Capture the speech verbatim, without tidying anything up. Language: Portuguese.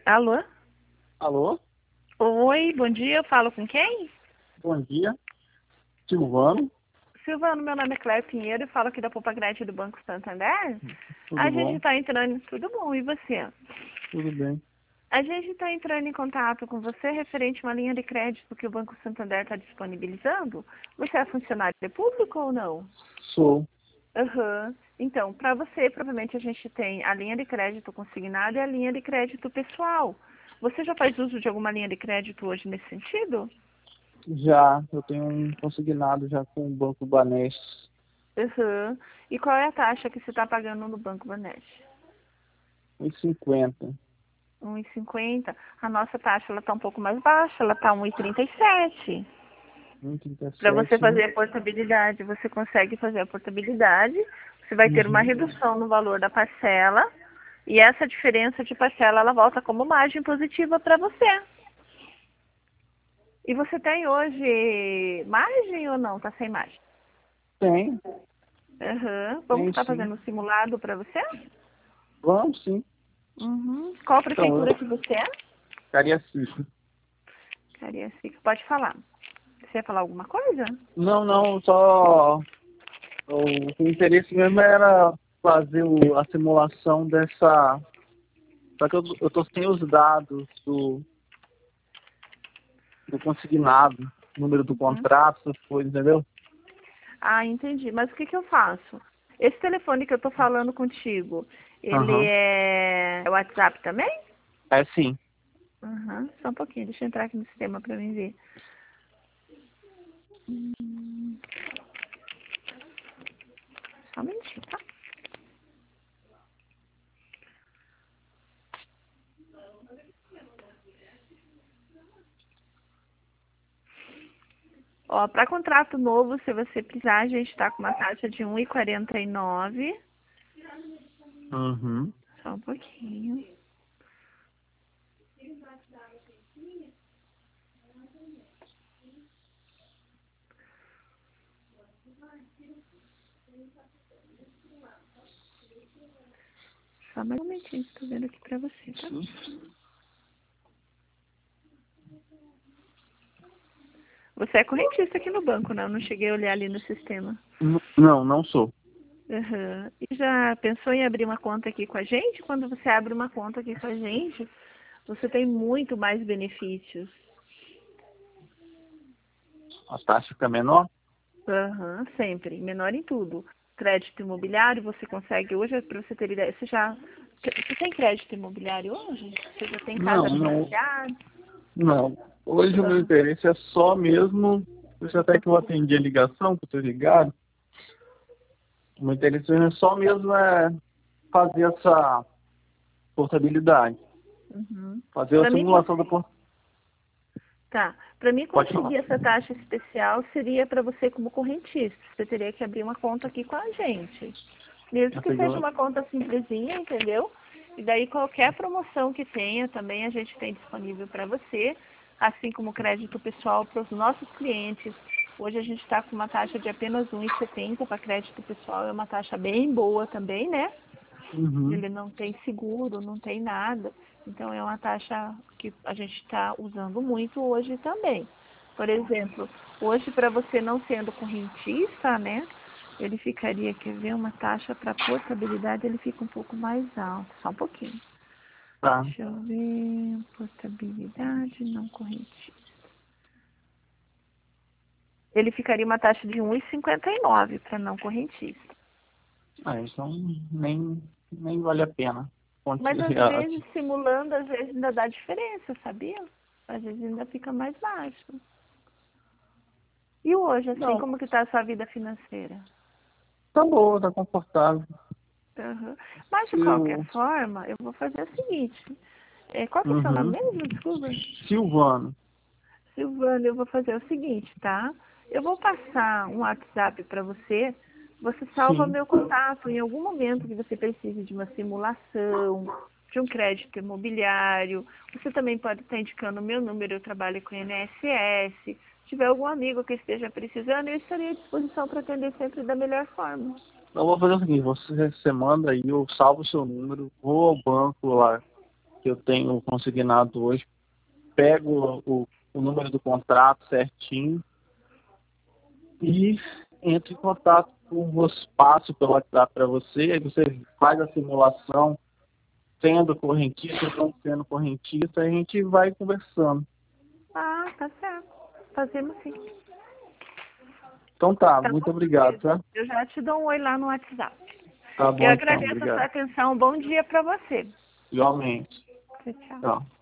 Alô? Alô? Oi, bom dia, eu falo com quem? Bom dia. Silvano, Silvano, meu nome é Cléia Pinheiro e falo aqui da Poupa Grátis do Banco Santander. tudo A gente bom? está entrando... Tudo bom, e você? Tudo bem. A gente está entrando em contato com você referente a uma linha de crédito que o Banco Santander está disponibilizando. Você é funcionário público ou não? Sou. Aham. Então, para você, provavelmente a gente tem a linha de crédito consignada e a linha de crédito pessoal. Você já faz uso de alguma linha de crédito hoje nesse sentido? Já, eu tenho um consignado já com o Banco Banesp. Uhum. E qual é a taxa que você está pagando no Banco Banesp? um e cinquenta. um e cinquenta. A nossa taxa ela está um pouco mais baixa, ela está um e trinta e sete. um e trinta e Para você sete, né? fazer a portabilidade, você consegue fazer a portabilidade, você vai ter uma Uhum. redução no valor da parcela e essa diferença de parcela ela volta como margem positiva para você. E você tem hoje margem ou não? Está sem margem? Tem, Uhum. Vamos tem estar sim. fazendo um simulado para você? Vamos sim. Uhum. Qual Então, eu prefeitura que você é? Cariacica. Cariacica, pode falar. Você ia falar alguma coisa? Não, não, só o, o interesse mesmo era fazer o- a simulação dessa. Só que eu, eu tô sem os dados do, do consignado, número do Uhum. contrato, essas coisas, entendeu? Ah, entendi. Mas o que, que eu faço? Esse telefone que eu tô falando contigo, ele Aham. é é WhatsApp também? É sim. Uhum. Só um pouquinho, deixa eu entrar aqui no sistema para mim ver. Hum, Só um minutinho, tá? Ó, para contrato novo, se você precisar, a gente está com uma taxa de um e quarenta e nove. Uhum. Só um pouquinho. Só mais um momentinho, estou vendo aqui para você, tá? Sim. Você é correntista aqui no banco, né? Eu não cheguei a olhar ali no sistema. N- Não, não sou. Uhum. E já pensou em abrir uma conta aqui com a gente? Quando você abre uma conta aqui com a gente, você tem muito mais benefícios. A taxa fica menor? Uhum, sempre. Menor em tudo. Crédito imobiliário, você consegue hoje, para você ter ideia, você já. Você tem crédito imobiliário hoje? Você já tem Não, casa não, financiada? não. Hoje o meu Uhum. interesse é só mesmo, por isso até que eu atendi a ligação, que eu tô ligado, o meu interesse é só mesmo é fazer essa portabilidade, Uhum. fazer a Para mim, simulação da conseguir. portabilidade. Tá. Para mim Pode falar. conseguir essa taxa especial seria para você como correntista. Você teria que abrir uma conta aqui com a gente. Mesmo que seja Entendeu? uma conta simplesinha, entendeu? E daí qualquer promoção que tenha também a gente tem disponível para você, assim como crédito pessoal para os nossos clientes. Hoje a gente está com uma taxa de apenas um e setenta para crédito pessoal, é uma taxa bem boa também, né? Uhum. Ele não tem seguro, não tem nada. Então é uma taxa que a gente está usando muito hoje também. Por exemplo, hoje para você não sendo correntista, né? Ele ficaria, quer ver, uma taxa para portabilidade, ele fica um pouco mais alto, só um pouquinho. Tá. Deixa eu ver, portabilidade não correntista. Ele ficaria uma taxa de um e cinquenta e nove para não correntista. Ah, então nem, nem vale a pena. Mas às Continuar vezes, assim. simulando, às vezes ainda dá diferença, sabia? Às vezes ainda fica mais baixo. E hoje, assim, Não, como que tá a sua vida financeira? tá boa, tá confortável. Uhum. Mas de Se qualquer o... forma, eu vou fazer o seguinte. É, qual que é o seu nome Uhum. mesmo? Desculpa. Silvano. Silvana, eu vou fazer o seguinte, tá? Eu vou passar um WhatsApp para você. Você salva Sim. meu contato em algum momento que você precise de uma simulação, de um crédito imobiliário. Você também pode estar indicando o meu número, eu trabalho com I N S S. Se tiver algum amigo que esteja precisando, eu estarei à disposição para atender sempre da melhor forma. Eu vou fazer o seguinte, você, você manda aí, eu salvo o seu número, vou ao banco lá que eu tenho consignado hoje, pego o, o número do contrato certinho e entro em contato com você, passo pelo WhatsApp para você, aí você faz a simulação, sendo correntista, não sendo correntista, a gente vai conversando. Ah, tá certo. Fazemos sim. Então tá, Tá muito bom, obrigado, Luísa? tá? Eu já te dou um oi lá no WhatsApp. Tá Eu bom então, agradeço a sua obrigado. atenção. Bom dia para você. Igualmente. Tchau, tchau. Tchau.